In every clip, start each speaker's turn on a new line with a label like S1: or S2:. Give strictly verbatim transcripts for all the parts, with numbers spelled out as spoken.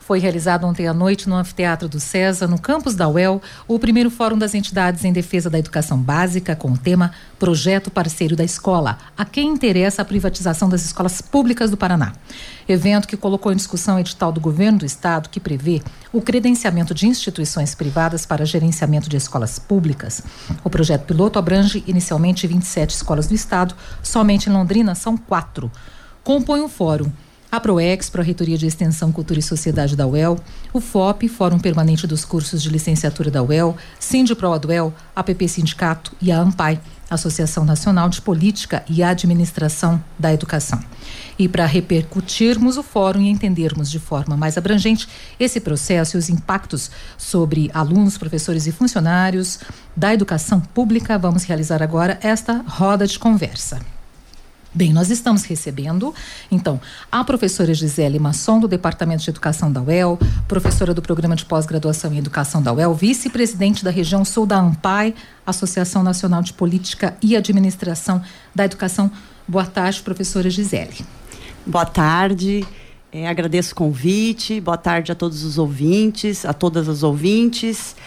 S1: Foi realizado ontem à noite no Anfiteatro do César, no campus da U E L, o primeiro Fórum das Entidades em Defesa da Educação Básica, com o tema Projeto Parceiro da Escola, a quem interessa a privatização das escolas públicas do Paraná. Evento que colocou em discussão o edital do governo do estado que prevê o credenciamento de instituições privadas para gerenciamento de escolas públicas. O projeto piloto abrange inicialmente vinte e sete escolas do estado, somente em Londrina são quatro. Compõe o fórum a Proexpo, a Reitoria de Extensão, Cultura e Sociedade da U E L, o F O P, Fórum Permanente dos Cursos de Licenciatura da U E L, Sindipro da U E L, a P P Sindicato e a ANPAI, Associação Nacional de Política e Administração da Educação. E para repercutirmos o fórum e entendermos de forma mais abrangente esse processo e os impactos sobre alunos, professores e funcionários da educação pública, vamos realizar agora esta roda de conversa. Bem, nós estamos recebendo, então, a professora Gisele Masson, do Departamento de Educação da U E L, professora do Programa de Pós-Graduação em Educação da U E L, vice-presidente da região sul da ANPAI, Associação Nacional de Política e Administração da Educação. Boa tarde, professora Gisele.
S2: Boa tarde, é, agradeço o convite, boa tarde a todos os ouvintes, a todas as ouvintes.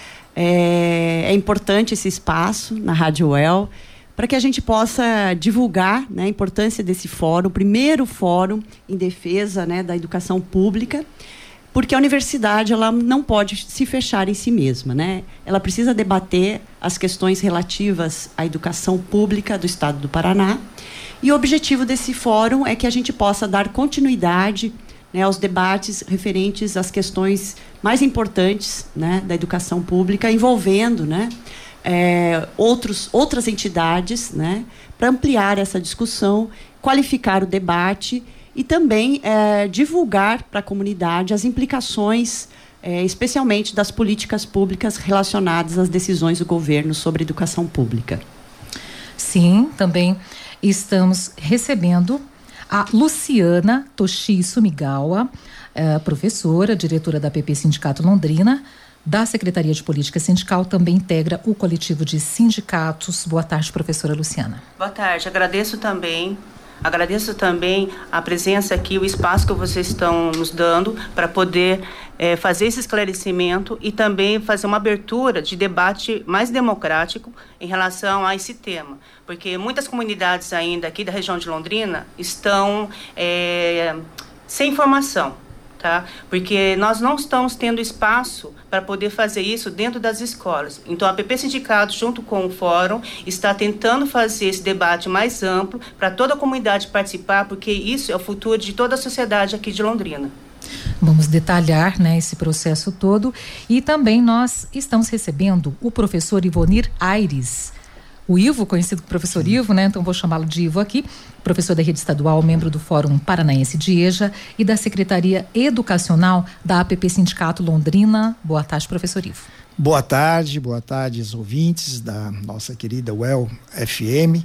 S2: É, é importante esse espaço na Rádio U E L, para que a gente possa divulgar, né, a importância desse fórum, o primeiro fórum em defesa, né, da educação pública, porque a universidade ela não pode se fechar em si mesma, né? Ela precisa debater as questões relativas à educação pública do estado do Paraná, e o objetivo desse fórum é que a gente possa dar continuidade, né, aos debates referentes às questões mais importantes, né, da educação pública, envolvendo, né, É, outros, outras entidades, né, para ampliar essa discussão, qualificar o debate e também é, divulgar para a comunidade as implicações, é, especialmente das políticas públicas relacionadas às decisões do governo sobre educação pública.
S1: Sim, também estamos recebendo a Luciana Toshi Sumigawa, é, professora, diretora da P P Sindicato Londrina, da Secretaria de Política Sindical, também integra o coletivo de sindicatos. Boa tarde, professora Luciana.
S3: Boa tarde, agradeço também, agradeço também a presença aqui, o espaço que vocês estão nos dando para poder é, fazer esse esclarecimento e também fazer uma abertura de debate mais democrático em relação a esse tema, porque muitas comunidades ainda aqui da região de Londrina estão é, sem informação. Tá? Porque nós não estamos tendo espaço para poder fazer isso dentro das escolas. Então, a P P Sindicato, junto com o Fórum, está tentando fazer esse debate mais amplo para toda a comunidade participar, porque isso é o futuro de toda a sociedade aqui de Londrina.
S1: Vamos detalhar, né, esse processo todo. E também nós estamos recebendo o professor Ivonir Aires. O Ivo, conhecido como professor Ivo, né? Então vou chamá-lo de Ivo aqui, professor da Rede Estadual, membro do Fórum Paranaense de EJA e da Secretaria Educacional da A P P Sindicato Londrina. Boa tarde, professor Ivo.
S4: Boa tarde, boa tarde aos ouvintes da nossa querida U E L F M.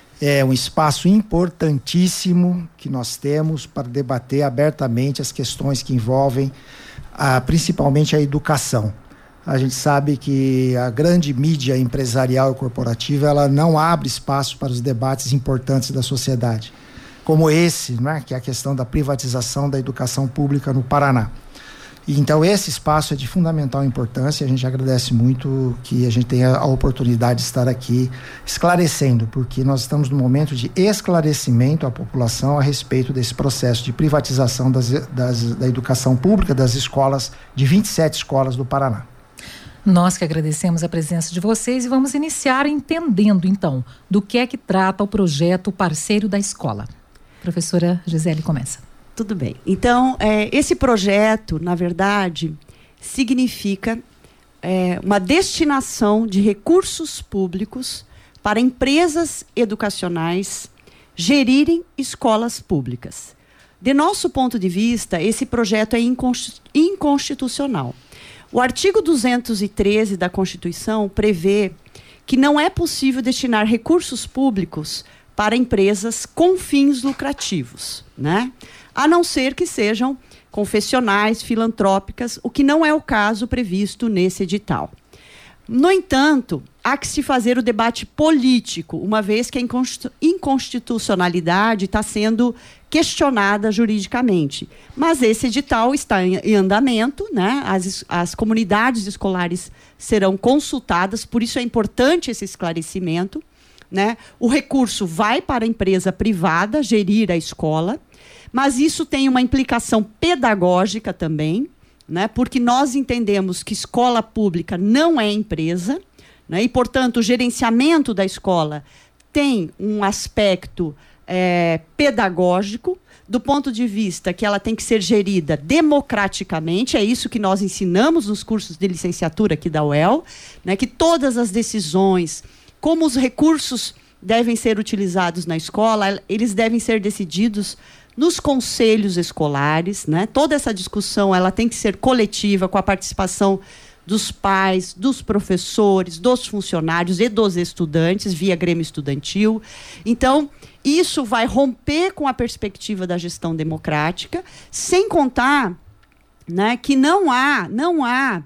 S4: É um espaço importantíssimo que nós temos para debater abertamente as questões que envolvem a, principalmente a educação. A gente sabe que a grande mídia empresarial e corporativa, ela não abre espaço para os debates importantes da sociedade, como esse, né, que é a questão da privatização da educação pública no Paraná. E, então, esse espaço é de fundamental importância. A gente agradece muito que a gente tenha a oportunidade de estar aqui esclarecendo, porque nós estamos no momento de esclarecimento à população a respeito desse processo de privatização das, das, da educação pública, das escolas, de vinte e sete escolas do Paraná.
S1: Nós que agradecemos a presença de vocês e vamos iniciar entendendo, então, do que é que trata o projeto Parceiro da Escola. Professora Gisele, começa.
S2: Tudo bem. Então, é, esse projeto, na verdade, significa é, uma destinação de recursos públicos para empresas educacionais gerirem escolas públicas. De nosso ponto de vista, esse projeto é inconstitucional. O artigo duzentos e treze da Constituição prevê que não é possível destinar recursos públicos para empresas com fins lucrativos, né? A não ser que sejam confessionais, filantrópicas, o que não é o caso previsto nesse edital. No entanto, há que se fazer o debate político, uma vez que a inconstitucionalidade está sendo questionada juridicamente. Mas esse edital está em, em andamento, né? As, as comunidades escolares serão consultadas, por isso é importante esse esclarecimento, né? O recurso vai para a empresa privada gerir a escola, mas isso tem uma implicação pedagógica também, né? Porque nós entendemos que escola pública não é empresa, né? E, portanto, o gerenciamento da escola tem um aspecto é, pedagógico, do ponto de vista que ela tem que ser gerida democraticamente, é isso que nós ensinamos nos cursos de licenciatura aqui da U E L, né? Que todas as decisões, como os recursos devem ser utilizados na escola, eles devem ser decididos nos conselhos escolares, né? Toda essa discussão ela tem que ser coletiva, com a participação dos pais, dos professores, dos funcionários e dos estudantes, via Grêmio Estudantil. Então, isso vai romper com a perspectiva da gestão democrática, sem contar, né, que não há, não há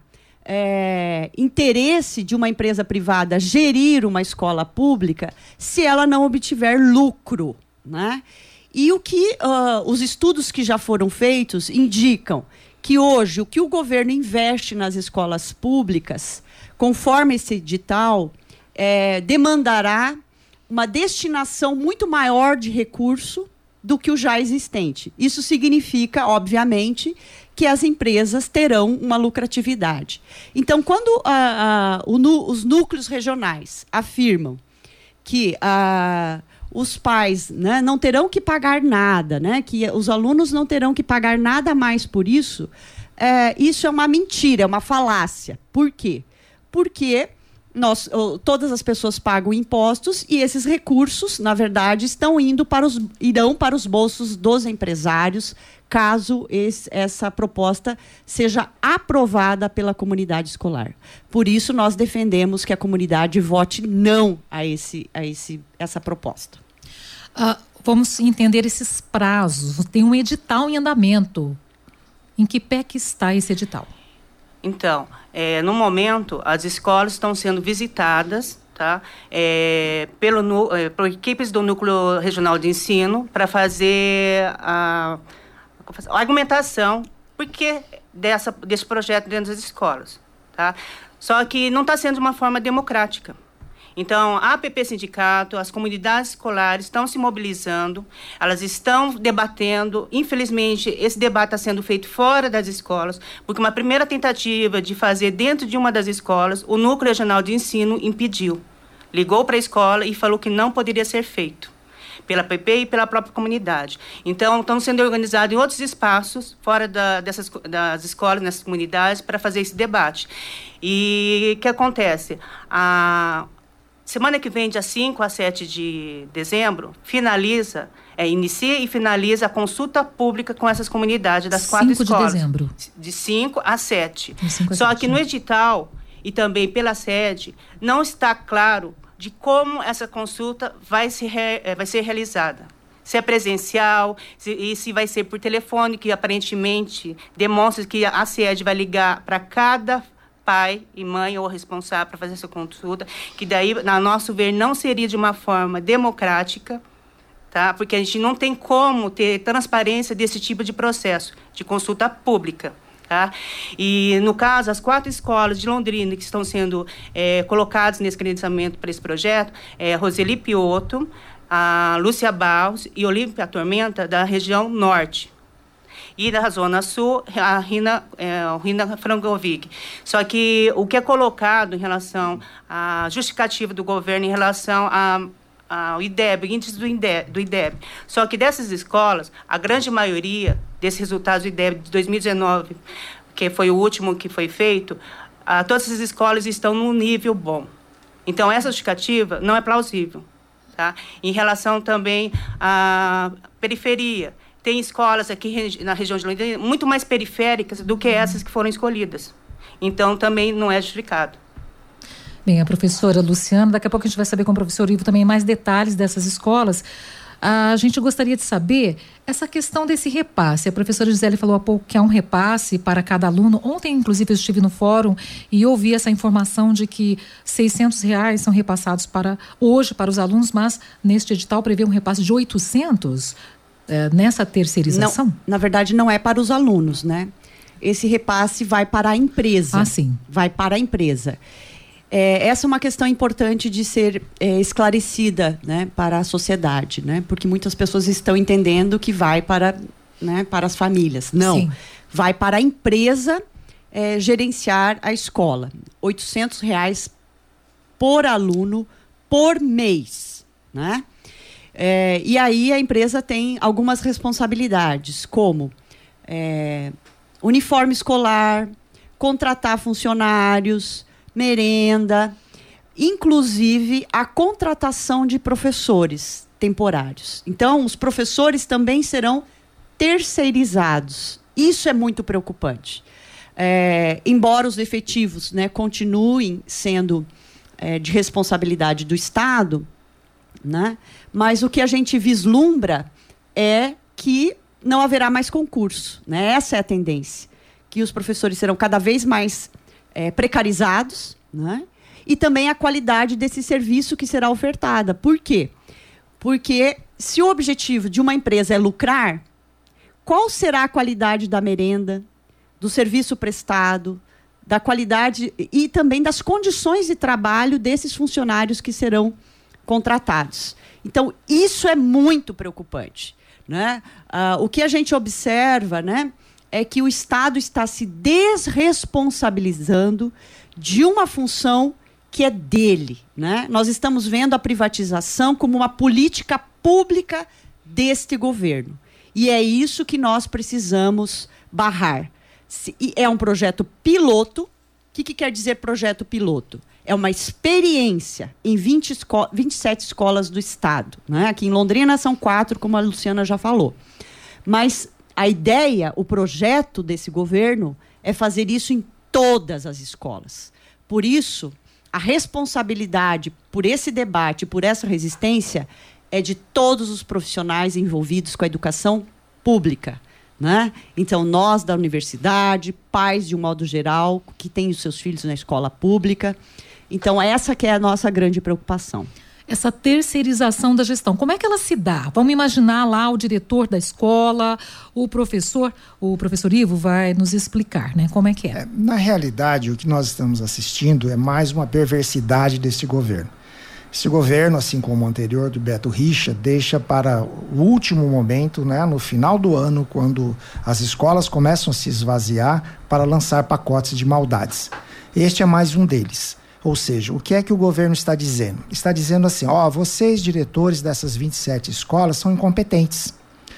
S2: É, interesse de uma empresa privada gerir uma escola pública se ela não obtiver lucro, né? E o que uh, os estudos que já foram feitos indicam que hoje o que o governo investe nas escolas públicas, conforme esse edital, é, demandará uma destinação muito maior de recurso do que o já existente. Isso significa, obviamente, que as empresas terão uma lucratividade. Então, quando ah, ah, o, os núcleos regionais afirmam que ah, os pais, né, não terão que pagar nada, né, que os alunos não terão que pagar nada mais por isso, é, isso é uma mentira, é uma falácia. Por quê? Porque nós, todas as pessoas pagam impostos e esses recursos, na verdade, estão indo para os, irão para os bolsos dos empresários, caso esse, essa proposta seja aprovada pela comunidade escolar. Por isso, nós defendemos que a comunidade vote não a, esse, a esse, essa proposta.
S1: Uh, vamos entender esses prazos. Tem um edital em andamento. Em que pé que está esse edital?
S3: Então, é, no momento, as escolas estão sendo visitadas, tá? É, pelo, é, por equipes do Núcleo Regional de Ensino para fazer a, a argumentação por que dessa, desse projeto dentro das escolas, tá? Só que não está sendo de uma forma democrática. Então, a A P P Sindicato, as comunidades escolares estão se mobilizando, elas estão debatendo. Infelizmente, esse debate está sendo feito fora das escolas, porque uma primeira tentativa de fazer dentro de uma das escolas, o Núcleo Regional de Ensino impediu. Ligou para a escola e falou que não poderia ser feito, pela A P P e pela própria comunidade. Então, estão sendo organizados em outros espaços, fora da, dessas, das escolas, nessas comunidades, para fazer esse debate. E o que acontece? A semana que vem, dia cinco a sete de dezembro, finaliza, é, inicia e finaliza a consulta pública com essas comunidades das quatro escolas.
S1: cinco de dezembro.
S3: De cinco a sete.
S1: cinco a
S3: Só
S1: sete.
S3: que no edital e também pela sede, não está claro de como essa consulta vai, se re, vai ser realizada. Se é presencial, se, e se vai ser por telefone, que aparentemente demonstra que a sede vai ligar para cada pai e mãe ou responsável para fazer essa consulta, que daí, na nosso ver, não seria de uma forma democrática, tá? Porque a gente não tem como ter transparência desse tipo de processo, de consulta pública. Tá? E, no caso, as quatro escolas de Londrina que estão sendo é, colocadas nesse credenciamento para esse projeto, é Roseli Piotto, a Lúcia Barros e Olímpia Tormenta, da região norte. E da Zona Sul, a Rina, é, a Rina Frangovic. Só que o que é colocado em relação à justificativa do governo em relação a ao I D E B, índice do I D E B, do I D E B. Só que dessas escolas, a grande maioria desses resultados do I D E B de dois mil e dezenove, que foi o último que foi feito, ah, todas essas escolas estão num nível bom. Então, essa justificativa não é plausível. Tá? Em relação também à periferia, tem escolas aqui na região de Londrina muito mais periféricas do que essas que foram escolhidas. Então, também não é justificado.
S1: Bem, a professora Luciana, daqui a pouco a gente vai saber com o professor Ivo também mais detalhes dessas escolas. A gente gostaria de saber essa questão desse repasse. A professora Gisele falou há pouco que há um repasse para cada aluno. Ontem, inclusive, eu estive no fórum e ouvi essa informação de que seiscentos reais são repassados para hoje para os alunos, mas neste edital prevê um repasse de oitocentos. uh, nessa terceirização?
S2: Não, na verdade, não é para os alunos, né? Esse repasse vai para a empresa.
S1: Ah, sim.
S2: Vai para a empresa. É, essa é uma questão importante de ser é, esclarecida, né, para a sociedade, né? Porque muitas pessoas estão entendendo que vai para, né, para as famílias. Não, sim. Vai para a empresa é, gerenciar a escola. oitocentos reais por aluno por mês, né? É, e aí a empresa tem algumas responsabilidades, como é, uniforme escolar, contratar funcionários, merenda, inclusive a contratação de professores temporários. Então, os professores também serão terceirizados. Isso é muito preocupante. É, embora os efetivos, né, continuem sendo é, de responsabilidade do Estado, né, mas o que a gente vislumbra é que não haverá mais concurso, né? Essa é a tendência, que os professores serão cada vez mais é, precarizados, né? E também a qualidade desse serviço que será ofertada. Por quê? Porque se o objetivo de uma empresa é lucrar, qual será a qualidade da merenda, do serviço prestado, da qualidade e também das condições de trabalho desses funcionários que serão contratados? Então, isso é muito preocupante, né? Ah, o que a gente observa, né, é que o Estado está se desresponsabilizando de uma função que é dele, né? Nós estamos vendo a privatização como uma política pública deste governo. E é isso que nós precisamos barrar. Se, e é um projeto piloto. O que, que quer dizer projeto piloto? É uma experiência em vinte esco- vinte e sete escolas do Estado, né? Aqui em Londrina são quatro, como a Luciana já falou. Mas a ideia, o projeto desse governo é fazer isso em todas as escolas. Por isso, a responsabilidade por esse debate, por essa resistência, é de todos os profissionais envolvidos com a educação pública, né? Então, nós da universidade, pais de um modo geral, que têm os seus filhos na escola pública. Então, essa que é a nossa grande preocupação.
S1: Essa terceirização da gestão, como é que ela se dá? Vamos imaginar lá o diretor da escola, o professor, o professor Ivo vai nos explicar, né? Como é que é?
S4: é na realidade, o que nós estamos assistindo é mais uma perversidade desse governo. Esse governo, assim como o anterior do Beto Richa, deixa para o último momento, né, no final do ano, quando as escolas começam a se esvaziar, para lançar pacotes de maldades. Este é mais um deles. Ou seja, o que é que o governo está dizendo? Está dizendo assim, ó, vocês, diretores dessas vinte e sete escolas, são incompetentes.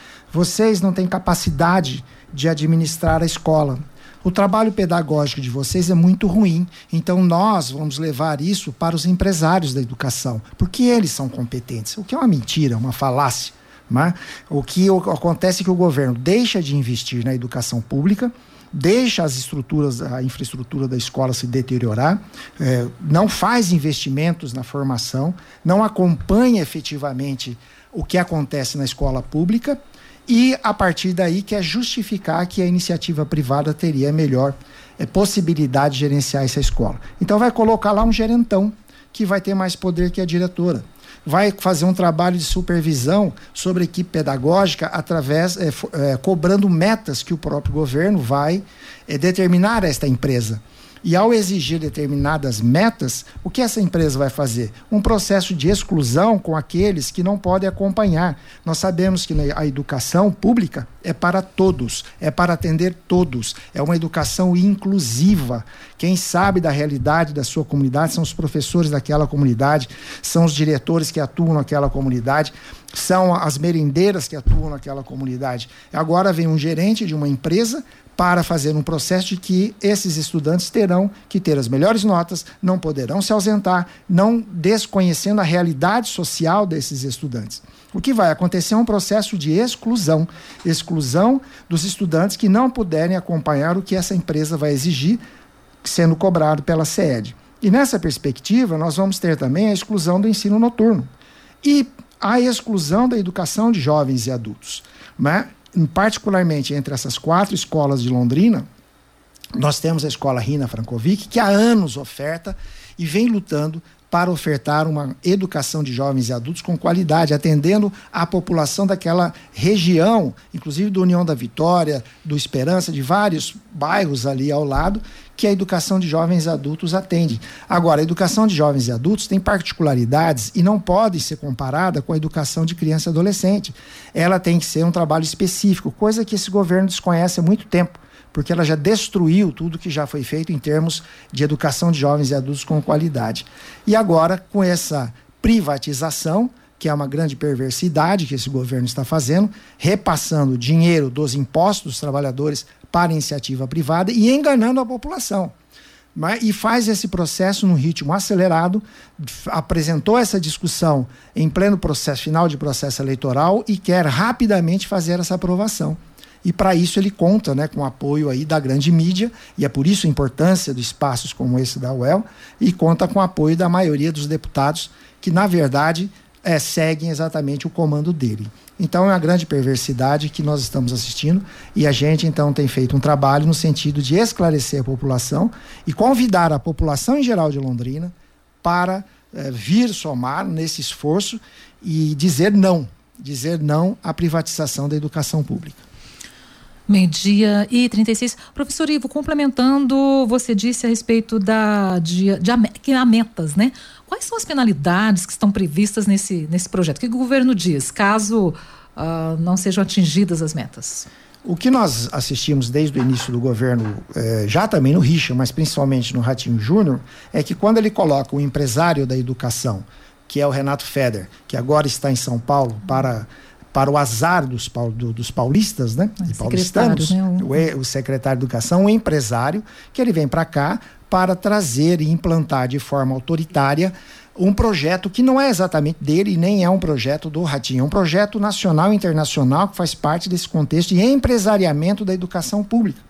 S4: Vocês não têm capacidade de administrar a escola. O trabalho pedagógico de vocês é muito ruim, então nós vamos levar isso para os empresários da educação, porque eles são competentes, o que é uma mentira, uma falácia. Né? O que acontece é que o governo deixa de investir na educação pública, deixa as estruturas, a infraestrutura da escola se deteriorar, é, não faz investimentos na formação, não acompanha efetivamente o que acontece na escola pública e, a partir daí, quer justificar que a iniciativa privada teria melhor é, possibilidade de gerenciar essa escola. Então vai colocar lá um gerentão que vai ter mais poder que a diretora. Vai fazer um trabalho de supervisão sobre a equipe pedagógica através, é, é, cobrando metas que o próprio governo vai é, determinar a esta empresa. E ao exigir determinadas metas, o que essa empresa vai fazer? Um processo de exclusão com aqueles que não podem acompanhar. Nós sabemos que a educação pública é para todos, é para atender todos, é uma educação inclusiva. Quem sabe da realidade da sua comunidade são os professores daquela comunidade, são os diretores que atuam naquela comunidade, são as merendeiras que atuam naquela comunidade. Agora vem um gerente de uma empresa para fazer um processo de que esses estudantes terão que ter as melhores notas, não poderão se ausentar, não desconhecendo a realidade social desses estudantes. O que vai acontecer é um processo de exclusão, exclusão dos estudantes que não puderem acompanhar o que essa empresa vai exigir, sendo cobrado pela SEED. E nessa perspectiva, nós vamos ter também a exclusão do ensino noturno e a exclusão da educação de jovens e adultos, né? Particularmente entre essas quatro escolas de Londrina, nós temos a escola Rina Frankovic, que há anos oferta e vem lutando para ofertar uma educação de jovens e adultos com qualidade, atendendo a população daquela região, inclusive do União da Vitória, do Esperança, de vários bairros ali ao lado, que a educação de jovens e adultos atende. Agora, a educação de jovens e adultos tem particularidades e não pode ser comparada com a educação de criança e adolescente. Ela tem que ser um trabalho específico, coisa que esse governo desconhece há muito tempo, porque ela já destruiu tudo que já foi feito em termos de educação de jovens e adultos com qualidade. E agora, com essa privatização, que é uma grande perversidade que esse governo está fazendo, repassando dinheiro dos impostos dos trabalhadores para a iniciativa privada e enganando a população. Mas, e faz esse processo num ritmo acelerado, apresentou essa discussão em pleno processo, final de processo eleitoral, e quer rapidamente fazer essa aprovação. E para isso ele conta, né, com o apoio aí da grande mídia, e é por isso a importância de espaços como esse da U E L, e conta com o apoio da maioria dos deputados, que na verdade é, seguem exatamente o comando dele. Então é uma grande perversidade que nós estamos assistindo, e a gente então tem feito um trabalho no sentido de esclarecer a população e convidar a população em geral de Londrina para é, vir somar nesse esforço e dizer não, dizer não à privatização da educação pública.
S1: Meio-dia e trinta e seis. Professor Ivo, complementando, você disse a respeito da, de, de que há metas, né? Quais são as penalidades que estão previstas nesse, nesse projeto? O que o governo diz, caso uh, não sejam atingidas as metas?
S4: O que nós assistimos desde o início do governo, eh, já também no Richa, mas principalmente no Ratinho Júnior, é que quando ele coloca o empresário da educação, que é o Renato Feder, que agora está em São Paulo para... para o azar dos, do, dos paulistas, né?
S1: É,
S4: e paulistanos,
S1: né?
S4: o, o secretário de Educação, um empresário, que ele vem para cá para trazer e implantar de forma autoritária um projeto que não é exatamente dele, nem é um projeto do Ratinho, é um projeto nacional e internacional que faz parte desse contexto de empresariamento da educação pública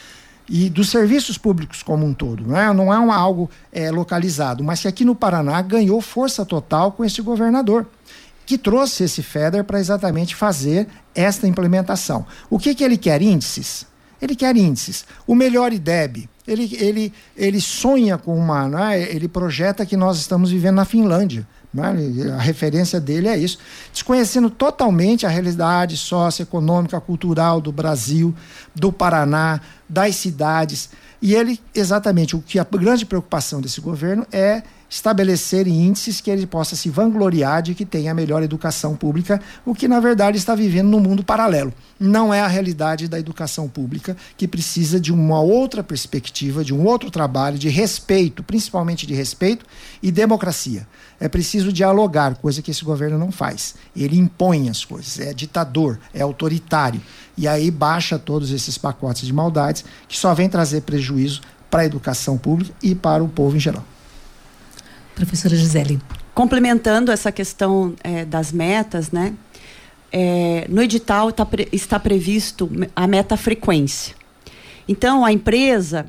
S4: e dos serviços públicos como um todo. Não é, não é um, algo é, localizado, mas que aqui no Paraná ganhou força total com esse governador, que trouxe esse Feder para exatamente fazer esta implementação. O que, que ele quer? Índices. Ele quer índices. O melhor I D E B. Ele, ele, ele sonha com uma... Né? Ele projeta que nós estamos vivendo na Finlândia. Né? A referência dele é isso. Desconhecendo totalmente a realidade socioeconômica, cultural do Brasil, do Paraná, das cidades. E ele, exatamente, o que a grande preocupação desse governo é estabelecer índices que ele possa se vangloriar de que tem a melhor educação pública, o que na verdade está vivendo num mundo paralelo. Não é a realidade da educação pública, que precisa de uma outra perspectiva, de um outro trabalho, de respeito, principalmente de respeito e democracia. É preciso dialogar, coisa que esse governo não faz. Ele impõe as coisas, é ditador, é autoritário. E aí baixa todos esses pacotes de maldades que só vem trazer prejuízo para a educação pública e para o povo em geral.
S1: Professora Gisele.
S2: Complementando essa questão é, das metas, né? É, no edital tá, está previsto a meta frequência. Então, a empresa,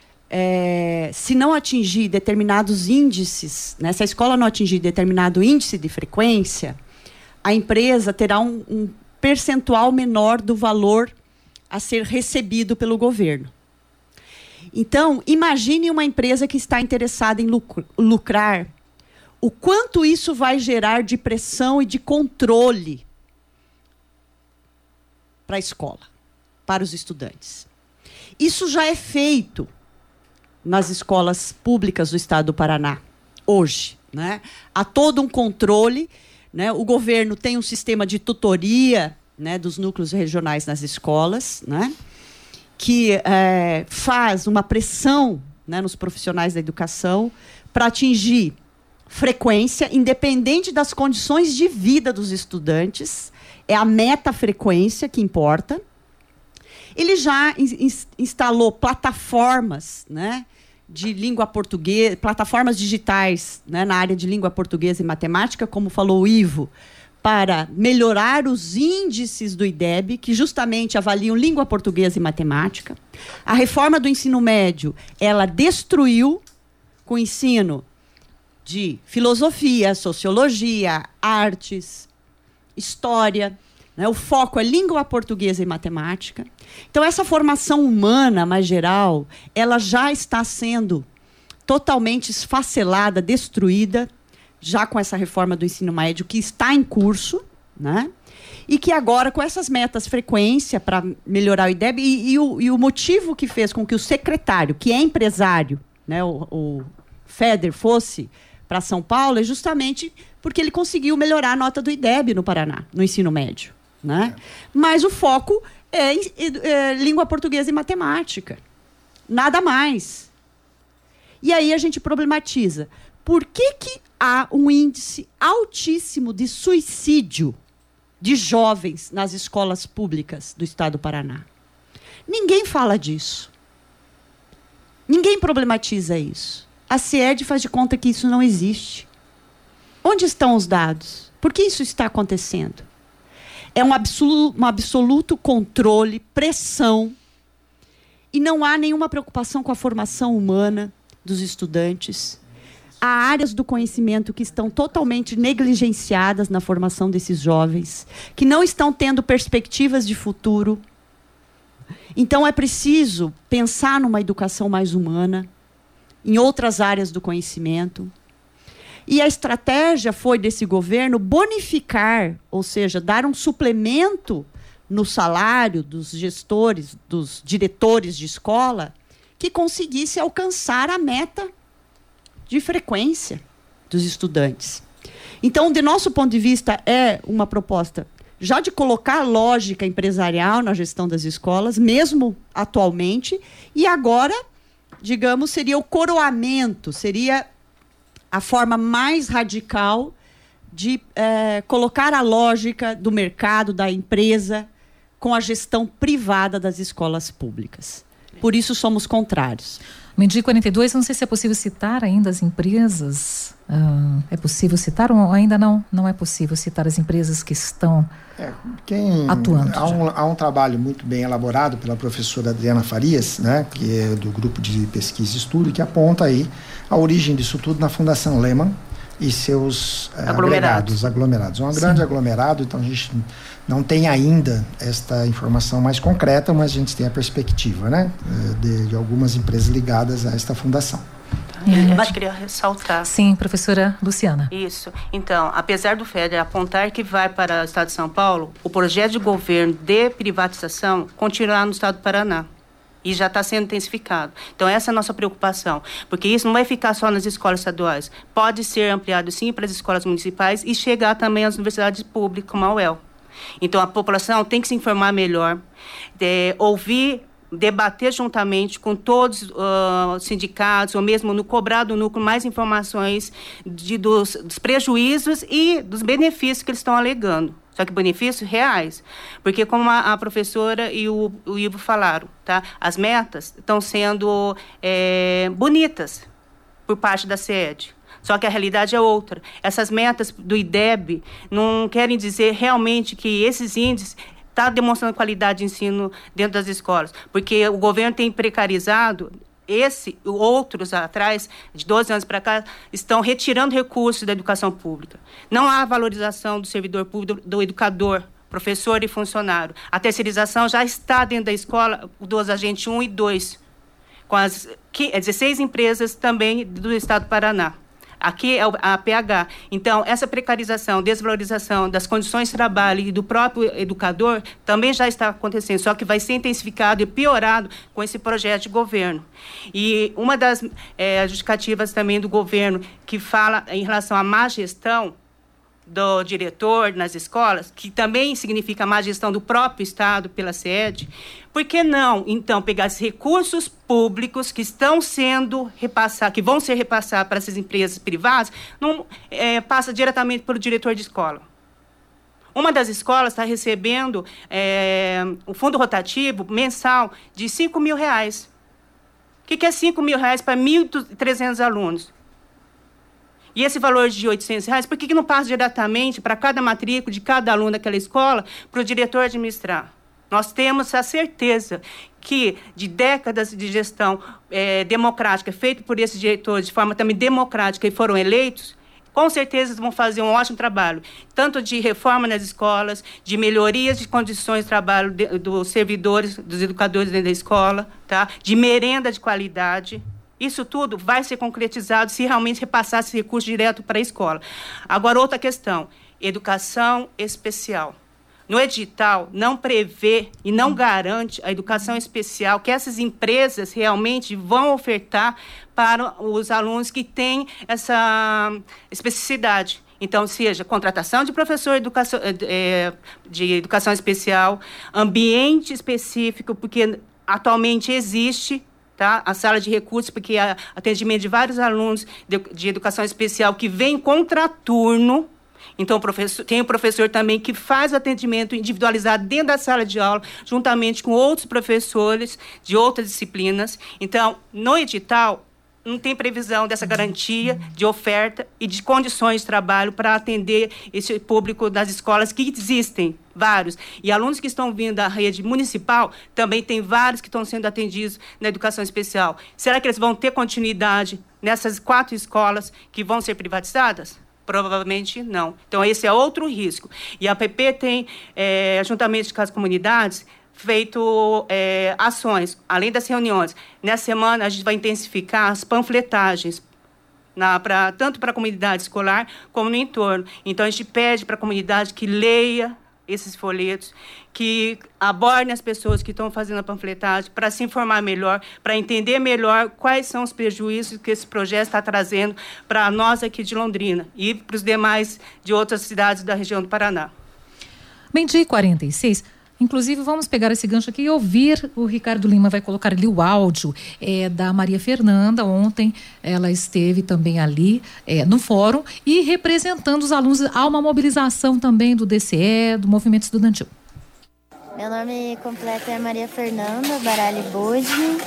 S2: é, se não atingir determinados índices, né, se a escola não atingir determinado índice de frequência, a empresa terá um, um percentual menor do valor a ser recebido pelo governo. Então, imagine uma empresa que está interessada em lucrar, o quanto isso vai gerar de pressão e de controle para a escola, para os estudantes. Isso já é feito nas escolas públicas do estado do Paraná, hoje, né? Há todo um controle, né? O governo tem um sistema de tutoria, né, dos núcleos regionais nas escolas, né? Que é, faz uma pressão, né, nos profissionais da educação para atingir frequência, independente das condições de vida dos estudantes. É a meta frequência que importa. Ele já in, instalou plataformas, né, de língua portuguesa, plataformas digitais, né, na área de língua portuguesa e matemática, como falou o Ivo, para melhorar os índices do I D E B, que justamente avaliam língua portuguesa e matemática. A reforma do ensino médio, ela destruiu com o ensino de filosofia, sociologia, artes, história, né? O foco é língua portuguesa e matemática. Então, essa formação humana, mais geral, ela já está sendo totalmente esfacelada, destruída, já com essa reforma do ensino médio que está em curso, né? E que agora, com essas metas frequência para melhorar o I D E B, e, e, o, e o motivo que fez com que o secretário, que é empresário, né, o, o Feder, fosse para São Paulo, é justamente porque ele conseguiu melhorar a nota do I D E B no Paraná, no ensino médio, né? É. Mas o foco é, é, é língua portuguesa e matemática. Nada mais. E aí a gente problematiza. Por que que há um índice altíssimo de suicídio de jovens nas escolas públicas do estado do Paraná? Ninguém fala disso. Ninguém problematiza isso. A CIED faz de conta que isso não existe. Onde estão os dados? Por que isso está acontecendo? É um absoluto, um absoluto controle, pressão, e não há nenhuma preocupação com a formação humana dos estudantes. Há áreas do conhecimento que estão totalmente negligenciadas na formação desses jovens, que não estão tendo perspectivas de futuro. Então, é preciso pensar numa educação mais humana, em outras áreas do conhecimento. E a estratégia foi desse governo bonificar, ou seja, dar um suplemento no salário dos gestores, dos diretores de escola, que conseguisse alcançar a meta de frequência dos estudantes. Então, de nosso ponto de vista, é uma proposta já de colocar lógica empresarial na gestão das escolas, mesmo atualmente, e agora, digamos, seria o coroamento, seria a forma mais radical de é, colocar a lógica do mercado, da empresa, com a gestão privada das escolas públicas. Por isso somos contrários.
S1: Mendi quarenta e dois, não sei se é possível citar ainda as empresas. Ah, é possível citar ou ainda não? Não é possível citar as empresas que estão
S4: é, quem,
S1: atuando.
S4: Há um, há um trabalho muito bem elaborado pela professora Adriana Farias, né, que é do Grupo de Pesquisa e Estudo, que aponta aí a origem disso tudo na Fundação Lehman e seus uh, aglomerados. aglomerados. Um grande Sim. aglomerado, então a gente não tem ainda esta informação mais concreta, mas a gente tem a perspectiva, né, de, de algumas empresas ligadas a esta fundação.
S3: É. Mas queria ressaltar.
S1: Sim, professora Luciana.
S3: Isso. Então, apesar do Feder apontar que vai para o estado de São Paulo, o projeto de governo de privatização continuará no estado do Paraná. E já está sendo intensificado. Então, essa é a nossa preocupação. Porque isso não vai ficar só nas escolas estaduais. Pode ser ampliado, sim, para as escolas municipais e chegar também às universidades públicas, como a U E L. Então, a população tem que se informar melhor, é, ouvir, debater juntamente com todos os uh, sindicatos, ou mesmo no cobrar do núcleo mais informações de, dos, dos prejuízos e dos benefícios que eles estão alegando. Só que benefícios reais. Porque, como a, a professora e o, o Ivo falaram, tá? As metas estão sendo é, bonitas por parte da CIED. Só que a realidade é outra. Essas metas do I D E B não querem dizer realmente que esses índices estão demonstrando qualidade de ensino dentro das escolas. Porque o governo tem precarizado. Esse e outros atrás, de doze anos para cá, estão retirando recursos da educação pública. Não há valorização do servidor público, do, do educador, professor e funcionário. A terceirização já está dentro da escola, dos agentes um e dois, com as dezesseis empresas também do estado do Paraná. Aqui é a P H. Então, essa precarização, desvalorização das condições de trabalho e do próprio educador também já está acontecendo, só que vai ser intensificado e piorado com esse projeto de governo. E uma das é, justificativas também do governo que fala em relação à má gestão do diretor nas escolas, que também significa má gestão do próprio Estado pela CIED, por que não, então, pegar esses recursos públicos que estão sendo repassados, que vão ser repassados para essas empresas privadas, não é, passa diretamente para o diretor de escola? Uma das escolas está recebendo é, o fundo rotativo mensal de cinco mil reais. O que, que é cinco mil reais para mil e trezentos alunos? E esse valor de oitocentos reais, por que, que não passa diretamente para cada matrícula de cada aluno daquela escola para o diretor administrar? Nós temos a certeza que, de décadas de gestão é, democrática, feita por esses diretores de forma também democrática e foram eleitos, com certeza vão fazer um ótimo trabalho, tanto de reforma nas escolas, de melhorias de condições de trabalho de, dos servidores, dos educadores dentro da escola, tá? De merenda de qualidade. Isso tudo vai ser concretizado se realmente repassar esse recurso direto para a escola. Agora, outra questão, educação especial. No edital, não prevê e não garante a educação especial que essas empresas realmente vão ofertar para os alunos que têm essa especificidade. Então, seja contratação de professor educação, é, de educação especial, ambiente específico, porque atualmente existe, tá, a sala de recursos, porque há atendimento de vários alunos de, de educação especial que vem contraturno. Então, o professor, tem o professor também que faz o atendimento individualizado dentro da sala de aula, juntamente com outros professores de outras disciplinas. Então, no edital, não tem previsão dessa garantia de oferta e de condições de trabalho para atender esse público das escolas que existem, vários. E alunos que estão vindo da rede municipal, também tem vários que estão sendo atendidos na educação especial. Será que eles vão ter continuidade nessas quatro escolas que vão ser privatizadas? Provavelmente não. Então, esse é outro risco. E a A P P tem, é, juntamente com as comunidades, feito é, ações, além das reuniões. Nessa semana, a gente vai intensificar as panfletagens, na, pra, tanto para a comunidade escolar como no entorno. Então, a gente pede para a comunidade que leia esses folhetos, que abordem as pessoas que estão fazendo a panfletagem para se informar melhor, para entender melhor quais são os prejuízos que esse projeto está trazendo para nós aqui de Londrina e para os demais de outras cidades da região do Paraná.
S1: Meio-dia e quarenta e seis. Inclusive, vamos pegar esse gancho aqui e ouvir. O Ricardo Lima vai colocar ali o áudio é, da Maria Fernanda. Ontem ela esteve também ali é, no fórum e representando os alunos. Há uma mobilização também do D C E, do movimento estudantil.
S5: Meu nome completo é Maria Fernanda Baralho Bode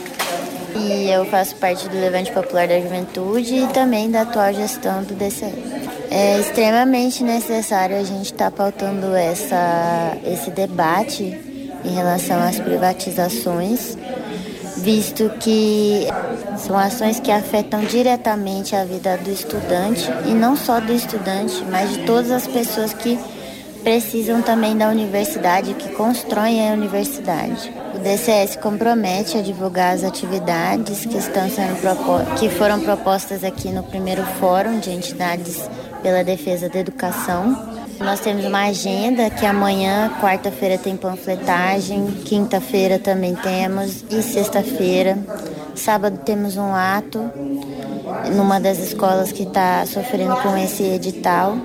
S5: e eu faço parte do Levante Popular da Juventude e também da atual gestão do D C E. É extremamente necessário a gente estar tá pautando essa, esse debate em relação às privatizações, visto que são ações que afetam diretamente a vida do estudante, e não só do estudante, mas de todas as pessoas que precisam também da universidade, que constroem a universidade. O D C E se compromete a divulgar as atividades que, estão sendo propo- que foram propostas aqui no primeiro Fórum de Entidades pela Defesa da Educação. Nós temos uma agenda que amanhã, quarta-feira, tem panfletagem, quinta-feira também temos e sexta-feira. Sábado temos um ato numa das escolas que está sofrendo com esse edital.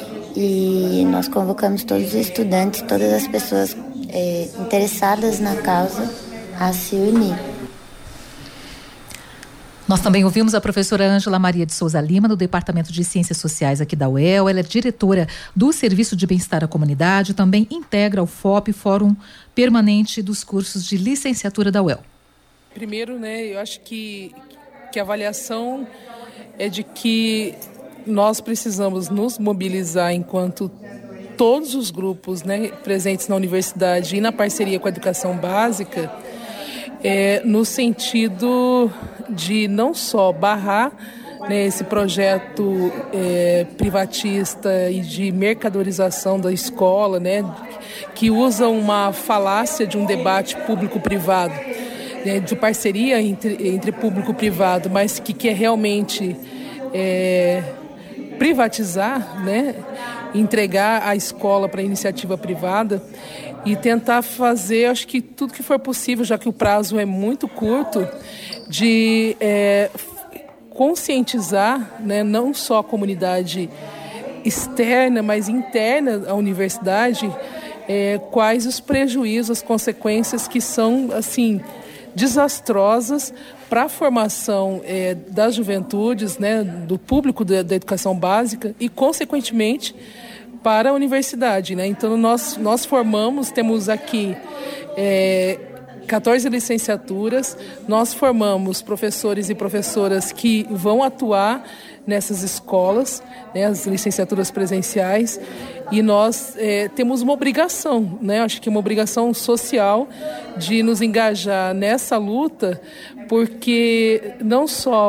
S5: E nós convocamos todos os estudantes, todas as pessoas é, interessadas na causa a se unir.
S1: Nós também ouvimos a professora Ângela Maria de Souza Lima, do Departamento de Ciências Sociais aqui da U E L. Ela é diretora do Serviço de Bem-Estar à Comunidade, também integra o F O P, Fórum Permanente dos Cursos de Licenciatura da U E L.
S6: Primeiro, né, eu acho que, que a avaliação é de que nós precisamos nos mobilizar enquanto todos os grupos, né, presentes na universidade e na parceria com a educação básica, é, no sentido de não só barrar, né, esse projeto é, privatista e de mercadorização da escola, né, que usa uma falácia de um debate público-privado, né, de parceria entre, entre público-privado, mas que quer realmente é, privatizar, né, entregar a escola para a iniciativa privada e tentar fazer, acho que tudo que for possível, já que o prazo é muito curto, de é, conscientizar, né, não só a comunidade externa, mas interna à universidade, é, quais os prejuízos, as consequências que são, assim, desastrosas para a formação é, das juventudes, né, do público da, da educação básica e, consequentemente, para a universidade, né? Então, nós, nós formamos, temos aqui é, quatorze licenciaturas, nós formamos professores e professoras que vão atuar nessas escolas, né, as licenciaturas presenciais, e nós é, temos uma obrigação, né, acho que uma obrigação social de nos engajar nessa luta, porque não só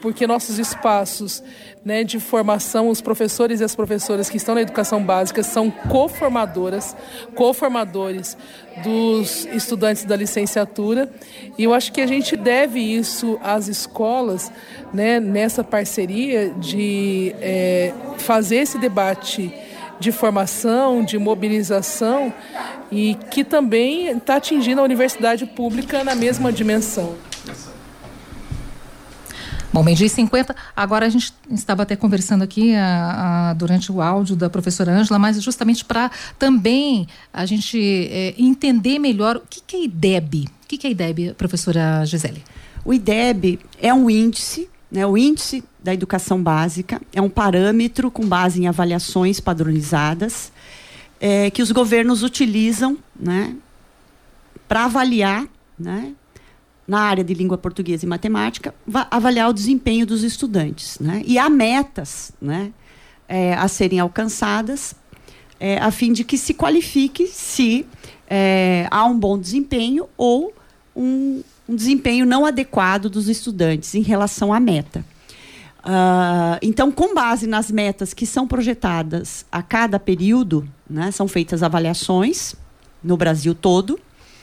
S6: porque nossos espaços, né, de formação, os professores e as professoras que estão na educação básica são coformadoras, coformadores dos estudantes da licenciatura, e eu acho que a gente deve isso às escolas, né, nessa parceria de é, fazer esse debate de formação, de mobilização, e que também está atingindo a universidade pública na mesma dimensão.
S1: Bom, meio-dia e cinquenta, agora a gente estava até conversando aqui a, a, durante o áudio da professora Ângela, mas justamente para também a gente é, entender melhor o que, que é I D E B. O que, que é I D E B, professora Gisele?
S2: O I D E B é um índice, né, o índice da educação básica, é um parâmetro com base em avaliações padronizadas é, que os governos utilizam, né, para avaliar, né, na área de língua portuguesa e matemática, avaliar o desempenho dos estudantes, né? E há metas, né, é, a serem alcançadas é, a fim de que se qualifique se é, há um bom desempenho ou um, um desempenho não adequado dos estudantes em relação à meta. Uh, então, com base nas metas que são projetadas a cada período, né, são feitas avaliações no Brasil todo,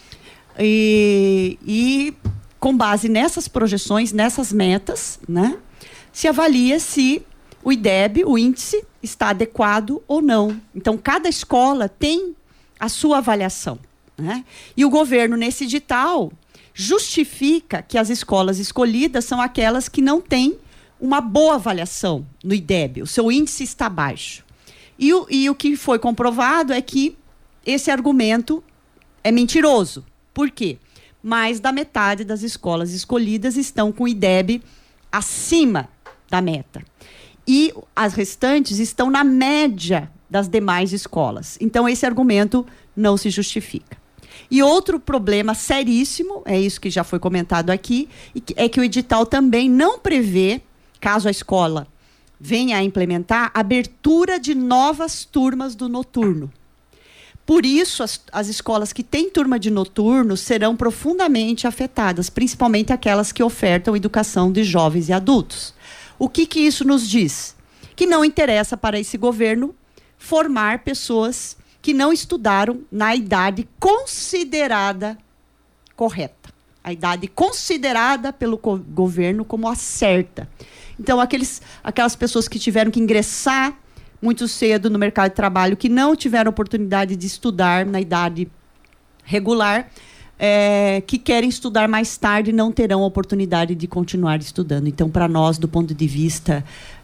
S2: e... e com base nessas projeções, nessas metas, né, se avalia se o I D E B, o índice, está adequado ou não. Então, cada escola tem a sua avaliação, né? E o governo, nesse edital, justifica que as escolas escolhidas são aquelas que não têm uma boa avaliação no I D E B. O seu índice está baixo. E o, e o que foi comprovado é que esse argumento é mentiroso. Por quê? Mais da metade das escolas escolhidas estão com o I D E B acima da meta. E as restantes estão na média das demais escolas. Então, esse argumento não se justifica. E outro problema seríssimo, é isso que já foi comentado aqui, é que o edital também não prevê, caso a escola venha a implementar, abertura de novas turmas do noturno. Por isso, as, as escolas que têm turma de noturno serão profundamente afetadas, principalmente aquelas que ofertam educação de jovens e adultos. O que, que isso nos diz? Que não interessa para esse governo formar pessoas que não estudaram na idade considerada correta. A idade considerada pelo co- governo como a certa. Então, aqueles, aquelas pessoas que tiveram que ingressar muito cedo no mercado de trabalho, que não tiveram oportunidade de estudar na idade regular, é, que querem estudar mais tarde, não terão oportunidade de continuar estudando. Então, para nós, do ponto de vista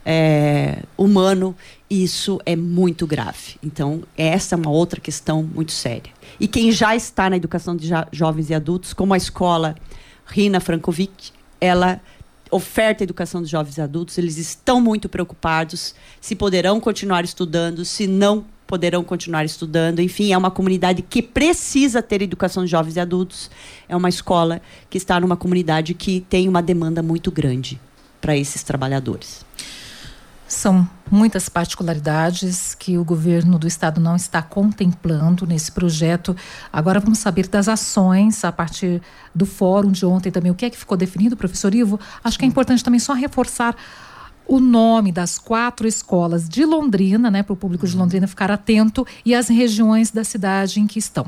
S2: é, humano, isso é muito grave. Então, essa é uma outra questão muito séria. E quem já está na educação de jo- jovens e adultos, como a escola Rina Frankovic, ela oferta a educação de jovens e adultos, eles estão muito preocupados se poderão continuar estudando, se não poderão continuar estudando. Enfim, é uma comunidade que precisa ter educação de jovens e adultos. É uma escola que está numa comunidade que tem uma demanda muito grande para esses trabalhadores.
S1: São muitas particularidades que o governo do estado não está contemplando nesse projeto. Agora vamos saber das ações a partir do fórum de ontem também. O que é que ficou definido, professor Ivo? Acho que é importante também só reforçar o nome das quatro escolas de Londrina, né, para o público de Londrina ficar atento, e as regiões da cidade em que estão.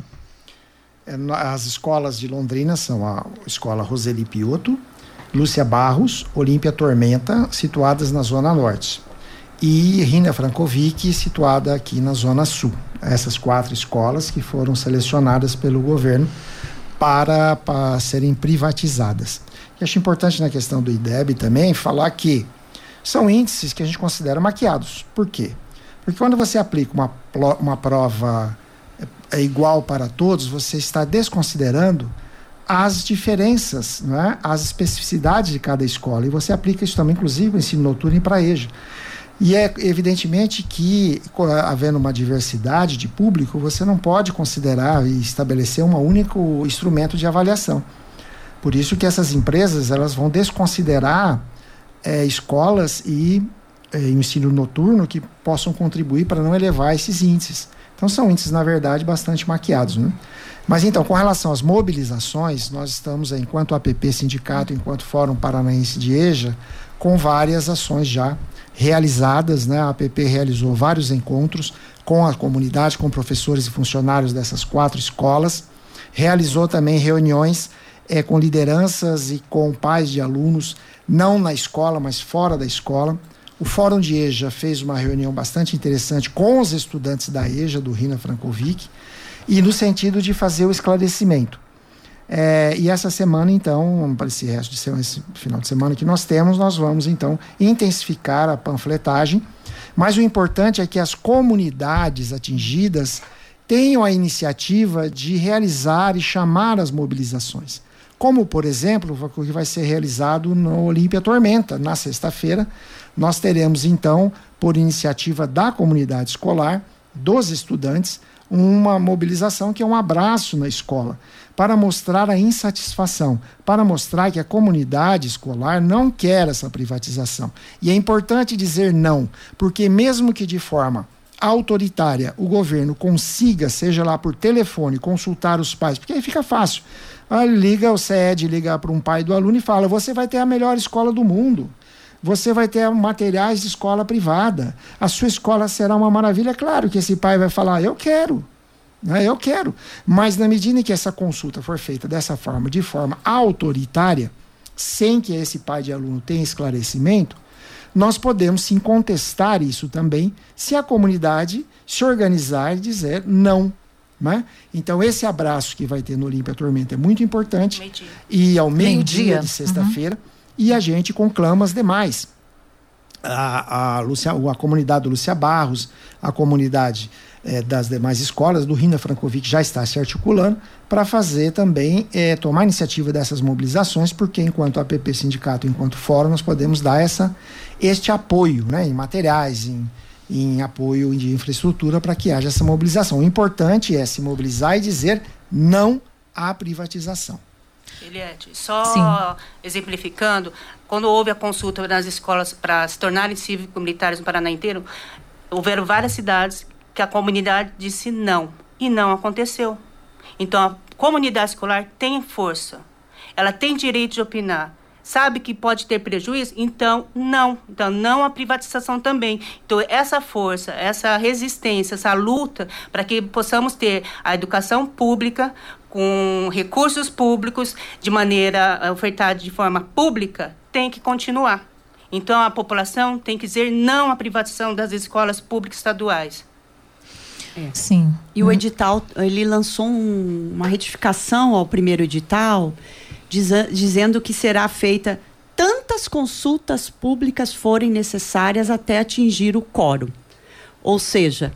S4: As escolas de Londrina são a Escola Roseli Piotto, Lúcia Barros, Olímpia Tormenta, situadas na Zona Norte, e Rina Frankovic, situada aqui na Zona Sul. Essas quatro escolas que foram selecionadas pelo governo para, para serem privatizadas. E acho importante na questão do I D E B também falar que são índices que a gente considera maquiados. Por quê? Porque quando você aplica uma, uma prova é, igual para todos, você está desconsiderando as diferenças, né? As especificidades de cada escola. E você aplica isso também, inclusive, no ensino noturno e para E J A. E é evidentemente que, havendo uma diversidade de público, você não pode considerar e estabelecer um único instrumento de avaliação. Por isso que essas empresas elas vão desconsiderar é, escolas e é, ensino noturno que possam contribuir para não elevar esses índices. Então são índices, na verdade, bastante maquiados, né? Mas então, com relação às mobilizações, nós estamos, enquanto A P P Sindicato, enquanto Fórum Paranaense de E J A, com várias ações já realizadas, né? A APP realizou vários encontros com a comunidade, com professores e funcionários dessas quatro escolas, realizou também reuniões é, com lideranças e com pais de alunos, não na escola, mas fora da escola. O Fórum de EJA fez uma reunião bastante interessante com os estudantes da EJA, do Rina Frankovic, e no sentido de fazer o esclarecimento. É, e essa semana, então, para esse resto de semana, esse final de semana que nós temos, nós vamos, então, intensificar a panfletagem. Mas o importante é que as comunidades atingidas tenham a iniciativa de realizar e chamar as mobilizações. Como, por exemplo, o que vai ser realizado no Olímpia Tormenta, na sexta-feira. Nós teremos, então, por iniciativa da comunidade escolar, dos estudantes, uma mobilização que é um abraço na escola, para mostrar a insatisfação, para mostrar que a comunidade escolar não quer essa privatização. E é importante dizer não, porque mesmo que de forma autoritária o governo consiga, seja lá por telefone, consultar os pais, porque aí fica fácil. Ah, liga o C E D, liga para um pai do aluno e fala: você vai ter a melhor escola do mundo. Você vai ter materiais de escola privada. A sua escola será uma maravilha. Claro que esse pai vai falar: eu quero, né? eu quero. Mas na medida em que essa consulta for feita dessa forma, de forma autoritária, sem que esse pai de aluno tenha esclarecimento, nós podemos sim contestar isso também, se a comunidade se organizar e dizer não. Né? Então esse abraço que vai ter no Olímpia Tormenta é muito importante.
S3: Meio-dia.
S4: E ao meio-dia
S1: Meio-dia.
S4: de sexta-feira, uhum. E a gente conclama as demais. A, a, Lúcia, a comunidade do Lúcia Barros, a comunidade eh, das demais escolas, do Rina Frankovic já está se articulando para fazer também, eh, tomar iniciativa dessas mobilizações, porque enquanto A P P Sindicato, enquanto fórum, nós podemos dar essa, este apoio, né, em materiais, em, em apoio de infraestrutura para que haja essa mobilização. O importante é se mobilizar e dizer não à privatização.
S3: Eliette, só
S1: Sim.
S3: exemplificando, quando houve a consulta nas escolas para se tornarem cívico-militares no Paraná inteiro, houveram várias cidades que a comunidade disse não, e não aconteceu. Então, a comunidade escolar tem força, ela tem direito de opinar. Sabe que pode ter prejuízo? Então, não. Então, não a privatização também. Então, essa força, essa resistência, essa luta para que possamos ter a educação pública com recursos públicos, de maneira ofertada de forma pública, tem que continuar. Então, a população tem que dizer não à privatização das escolas públicas estaduais.
S2: É.
S1: Sim.
S2: E o edital, ele lançou um, uma retificação ao primeiro edital, diz, dizendo que será feita tantas consultas públicas forem necessárias até atingir o quórum. Ou seja,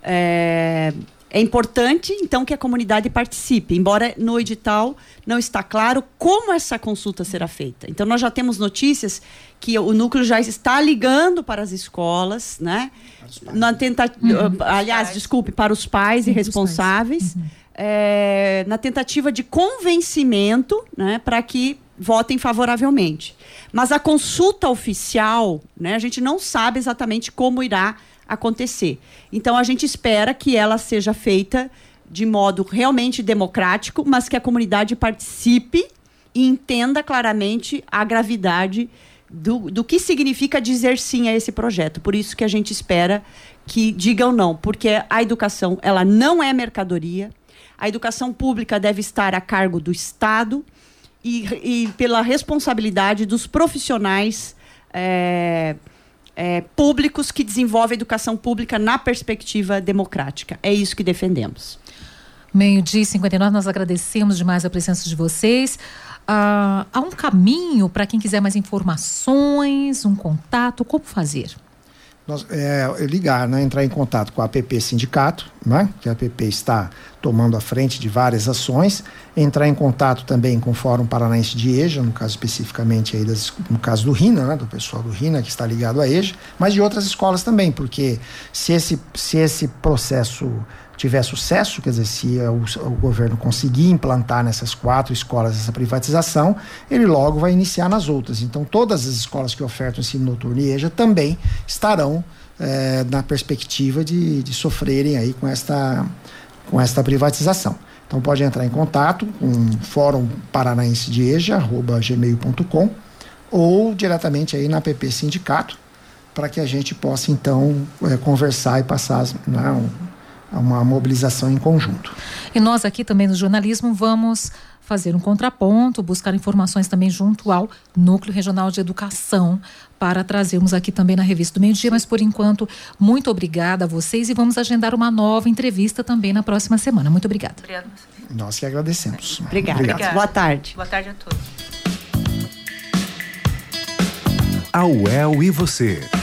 S2: é, é importante, então, que a comunidade participe, embora no edital não está claro como essa consulta será feita. Então, nós já temos notícias que o núcleo já está ligando para as escolas, né? Na tenta... Uhum. Aliás, desculpe, para os pais Sim, e responsáveis, uhum. é, na tentativa de convencimento, né, para que votem favoravelmente. Mas a consulta oficial, né, a gente não sabe exatamente como irá acontecer. Então, a gente espera que ela seja feita de modo realmente democrático, mas que a comunidade participe e entenda claramente a gravidade do, do que significa dizer sim a esse projeto. Por isso que a gente espera que digam não, porque a educação, ela não é mercadoria, a educação pública deve estar a cargo do Estado e, e pela responsabilidade dos profissionais é, É, públicos que desenvolvem a educação pública na perspectiva democrática. É isso que defendemos.
S1: Meio-dia e cinquenta e nove, nós agradecemos demais a presença de vocês. Ah, há um caminho para quem quiser mais informações, um contato, como fazer?
S4: Nós, é, ligar, né, entrar em contato com a APP Sindicato, né, que a APP está tomando a frente de várias ações, entrar em contato também com o Fórum Paranaense de EJA, no caso especificamente aí das, no caso do Rina, né, do pessoal do Rina que está ligado à EJA, mas de outras escolas também, porque se esse, se esse processo tiver sucesso, quer dizer, se o, o governo conseguir implantar nessas quatro escolas essa privatização, ele logo vai iniciar nas outras. Então, todas as escolas que ofertam ensino noturno e EJA também estarão é, na perspectiva de, de sofrerem aí com esta, com esta privatização. Então, pode entrar em contato com o Fórum Paranaense de EJA, arroba gmail ponto com, ou diretamente aí na A P P Sindicato, para que a gente possa, então, é, conversar e passar, né, um, uma mobilização em conjunto.
S1: E nós aqui também no jornalismo vamos fazer um contraponto, buscar informações também junto ao Núcleo Regional de Educação para trazermos aqui também na Revista do Meio Dia, mas por enquanto, muito obrigada a vocês e vamos agendar uma nova entrevista também na próxima semana. Muito obrigada.
S3: Obrigada.
S4: Nós que agradecemos.
S2: Obrigada.
S3: Obrigada.
S2: Boa tarde.
S3: Boa tarde a todos.
S7: A U E L e você.